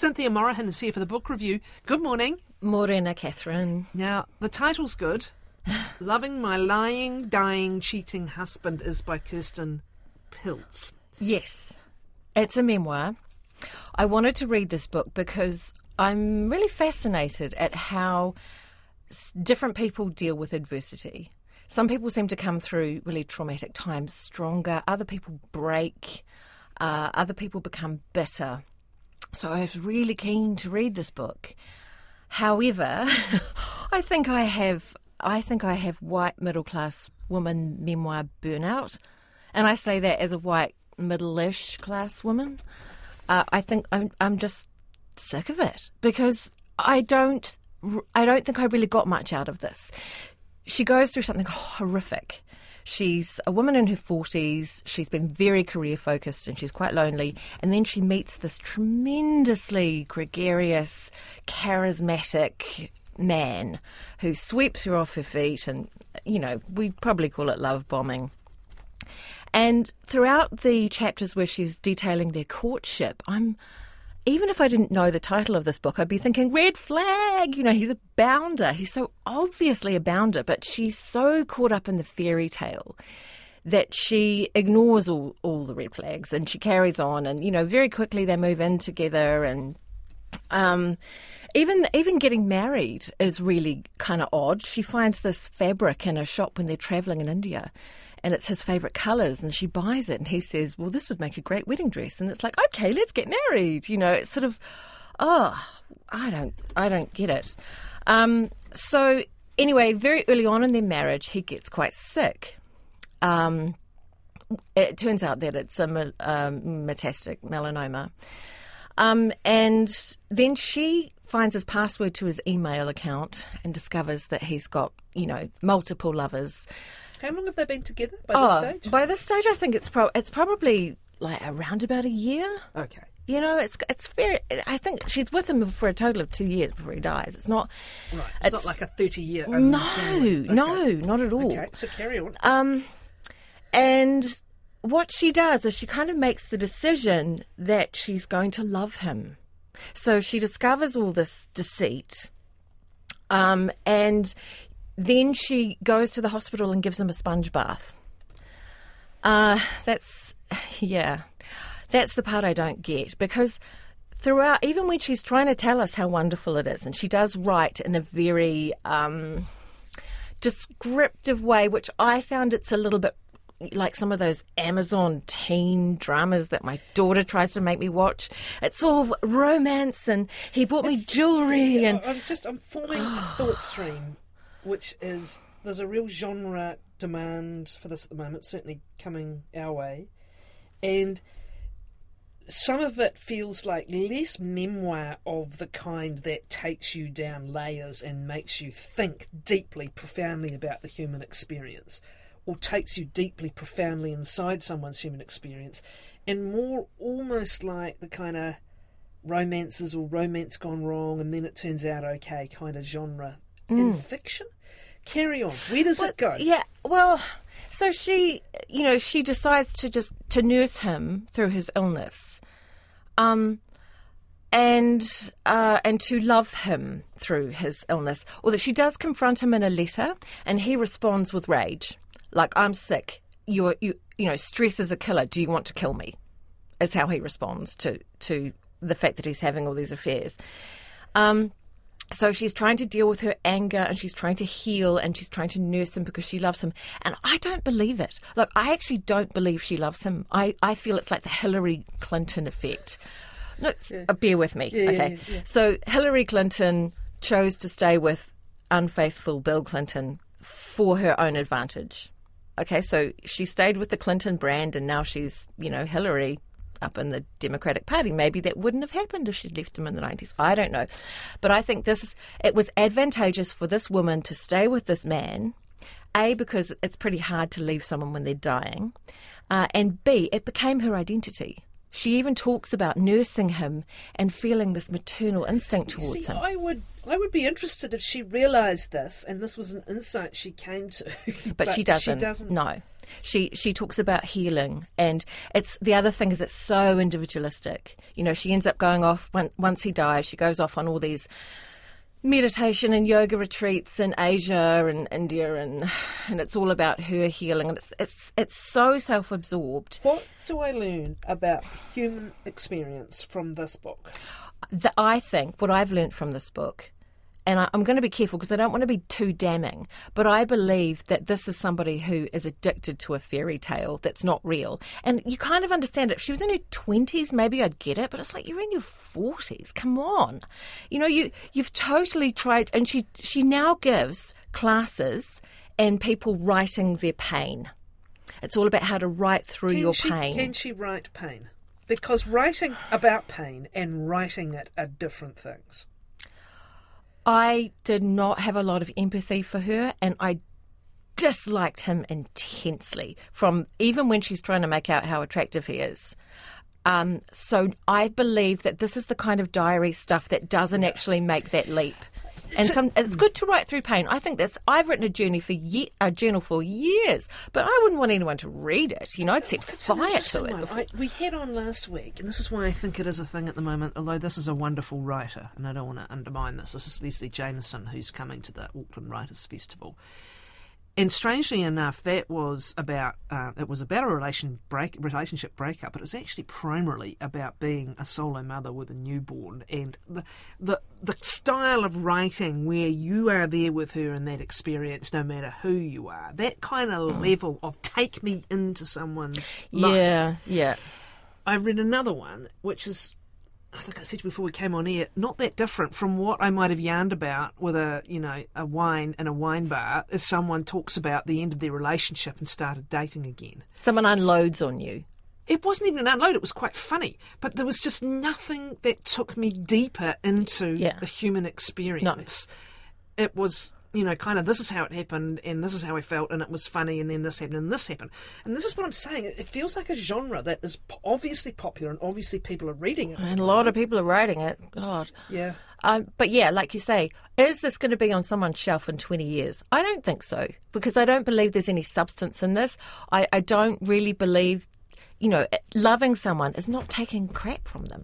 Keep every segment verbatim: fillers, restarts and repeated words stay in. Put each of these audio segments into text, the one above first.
Cynthia Morahan is here for the book review. Good morning. Morena, Catherine. Now, the title's good. Loving My Lying, Dying, Cheating Husband is by Kirsten Pilz. Yes, it's a memoir. I wanted to read this book because I'm really fascinated at how different people deal with adversity. Some people seem to come through really traumatic times stronger. Other people break. Uh, other people become bitter. So I was really keen to read this book. However, I think I have I think I have white middle-class woman memoir burnout. And I say that as a white middle-ish class woman. Uh, I think I'm I'm just sick of it because I don't I don't think I really got much out of this. She goes through something horrific. She's a woman in her forties. She's been very career-focused and she's quite lonely. And then she meets this tremendously gregarious, charismatic man who sweeps her off her feet. And, you know, we probably call it love bombing. And throughout the chapters where she's detailing their courtship, I'm... Even if I didn't know the title of this book, I'd be thinking, red flag, you know, he's a bounder. He's so obviously a bounder, but she's so caught up in the fairy tale that she ignores all, all the red flags and she carries on. And, you know, very quickly they move in together. And um, even even getting married is really kind of odd. She finds this fabric in a shop when they're travelling in India. And it's his favourite colours, and she buys it, and he says, well, this would make a great wedding dress. And it's like, okay, let's get married. You know, it's sort of, oh, I don't, I don't get it. Um, so anyway, very early on in their marriage, he gets quite sick. Um, it turns out that it's a um, metastatic melanoma. Um, and then she finds his password to his email account and discovers that he's got, you know, multiple lovers. How long have they been together by oh, this stage? By this stage, I think it's pro- it's probably like around about a year. Okay. You know, it's it's very. I think she's with him for a total of two years before he dies. It's not. Right. It's, it's not like a thirty-year. No, okay. no, not at all. Okay, so carry on. Um, and what she does is she kind of makes the decision that she's going to love him. So she discovers all this deceit, um, and. Then she goes to the hospital and gives him a sponge bath. Uh, that's, yeah, that's the part I don't get. Because throughout, even when she's trying to tell us how wonderful it is, and she does write in a very um, descriptive way, which I found it's a little bit like some of those Amazon teen dramas that my daughter tries to make me watch. It's all romance, and he bought me It's, jewellery. Yeah, and I'm just, I'm forming a thought stream. Which is, there's a real genre demand for this at the moment, certainly coming our way. And some of it feels like less memoir of the kind that takes you down layers and makes you think deeply, profoundly about the human experience, or takes you deeply, profoundly inside someone's human experience, and more almost like the kind of romances or romance gone wrong and then it turns out okay kind of genre. In fiction? Carry on. Where does well, it go? Yeah, well, so she, you know, she decides to just, to nurse him through his illness. Um, and, uh, and to love him through his illness. Although she does confront him in a letter, and he responds with rage. Like, I'm sick. You're, you, you know, stress is a killer. Do you want to kill me? Is how he responds to, to the fact that he's having all these affairs. Um, So she's trying to deal with her anger and she's trying to heal and she's trying to nurse him because she loves him. And I don't believe it. Look, I actually don't believe she loves him. I, I feel it's like the Hillary Clinton effect. No, yeah. uh, bear with me. Yeah, okay. Yeah, yeah. So Hillary Clinton chose to stay with unfaithful Bill Clinton for her own advantage. Okay, so she stayed with the Clinton brand and now she's, you know, Hillary up in the Democratic Party. Maybe that wouldn't have happened if she'd left him in the nineties. I don't know. But I think this it was advantageous for this woman to stay with this man, A, because it's pretty hard to leave someone when they're dying, uh, and B, it became her identity. She even talks about nursing him and feeling this maternal instinct towards See, him. I would I would be interested if she realised this and this was an insight she came to. But, but she doesn't. She doesn't. No. She she talks about healing, and it's the other thing is it's so individualistic. You know, she ends up going off when, once he dies. She goes off on all these meditation and yoga retreats in Asia and India, and and it's all about her healing, and it's it's it's so self-absorbed. What do I learn about human experience from this book? The, I think what I've learnt from this book, and I, I'm going to be careful because I don't want to be too damning, but I believe that this is somebody who is addicted to a fairy tale that's not real. And you kind of understand it. If she was in her twenties, maybe I'd get it, but it's like, you're in your forties. Come on. You know, you, you've totally tried, and she, she now gives classes and people writing their pain. It's all about how to write through Can your she, pain. Can she write pain? Because writing about pain and writing it are different things. I did not have a lot of empathy for her, and I disliked him intensely, from even when she's trying to make out how attractive he is. Um, so I believe that this is the kind of diary stuff that doesn't actually make that leap. And So- some, it's good to write through pain. I think that's. I've written a journey for ye, a journal for years, but I wouldn't want anyone to read it. You know, I'd set It's an fire interesting to it. one. before- I, we had on last week, and this is why I think it is a thing at the moment, although this is a wonderful writer, and I don't want to undermine this. This is Leslie Jameson, who's coming to the Auckland Writers' Festival. And strangely enough, that was about uh, it was about a relation break, relationship breakup, but it was actually primarily about being a solo mother with a newborn, and the the the style of writing where you are there with her in that experience, no matter who you are. That kind of mm. level of take me into someone's life. Yeah, yeah. I read another one, which is, I think I said before we came on air, not that different from what I might have yarned about with a, you know, a wine in a wine bar, as someone talks about the end of their relationship and started dating again. Someone unloads on you. It wasn't even an unload, it was quite funny, but there was just nothing that took me deeper into Yeah. the human experience. No. It was, you know, kind of, this is how it happened, and this is how I felt, and it was funny, and then this happened, and this happened. And this is what I'm saying. It feels like a genre that is obviously popular, and obviously people are reading it. And a lot of people are writing it. God. Yeah. Um, but yeah, like you say, is this going to be on someone's shelf in twenty years? I don't think so, because I don't believe there's any substance in this. I, I don't really believe, you know, loving someone is not taking crap from them.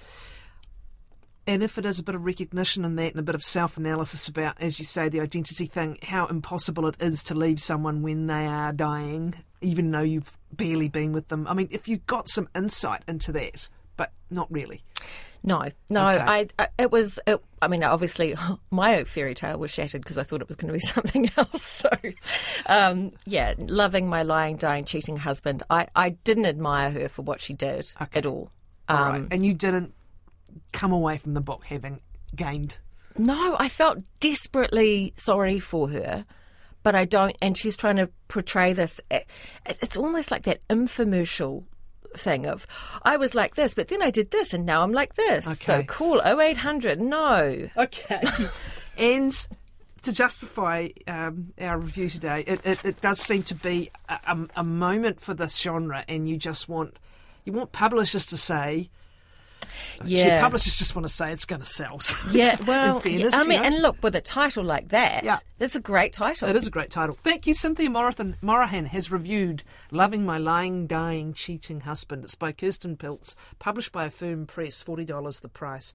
And if it is a bit of recognition in that and a bit of self-analysis about, as you say, the identity thing, how impossible it is to leave someone when they are dying, even though you've barely been with them. I mean, if you got some insight into that, but not really. No, no, Okay. I, I, it was, it, I mean, obviously my fairy tale was shattered because I thought it was going to be something else. So, um, yeah, loving my lying, dying, cheating husband, I, I didn't admire her for what she did Okay. at all. All Um, right. And you didn't come away from the book having gained. No, I felt desperately sorry for her, but I don't, and she's trying to portray this, it, it's almost like that infomercial thing of, I was like this, but then I did this, and now I'm like this. Okay. So cool, oh eight hundred, no. Okay. And to justify um, our review today, it, it, it does seem to be a, a, a moment for this genre, and you just want, you want publishers to say, Yeah. Actually, publishers just want to say it's going to sell. So Yeah, in well, fairness, I mean, you know. and look, with a title like that, Yeah. that's a great title. It is a great title. Thank you. Cynthia Morahan, Morahan has reviewed Loving My Lying, Dying, Cheating Husband. It's by Kirsten Piltz, published by a firm press, forty dollars the price.